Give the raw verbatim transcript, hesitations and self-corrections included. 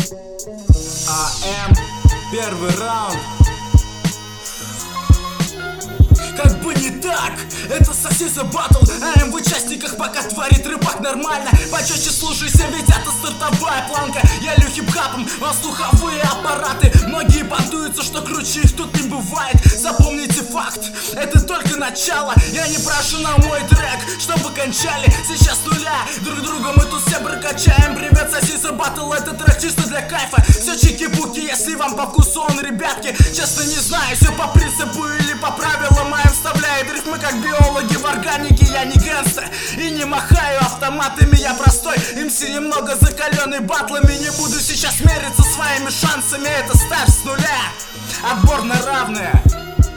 АМ, первый раунд. Как бы не так, это Сосиса Батл. АМ в участниках, пока творит рыбак нормально. Почаще слушайся, ведь это стартовая планка. Я лью хип-хапом, вам слуховые аппараты. Многие бандуются, что круче их тут не бывает. Запомните факт, это только начало. Я не прошу на мой трек, чтобы кончали. Сейчас с нуля, друг друга мы тут все прокачаем. Привет, Сосиса Батл, это трек чисто для кайфа. Все чики-пуки, если вам по вкусу он, ребятки. Честно не знаю, все по принципу или по правилам. АМ вставляет рифмы как биологи в органике. Я не гангстер и не махаю автоматами. Я простой эм си, немного закаленный батлами. Не буду сейчас мериться своими шансами. Это старт с нуля, отбор на равные.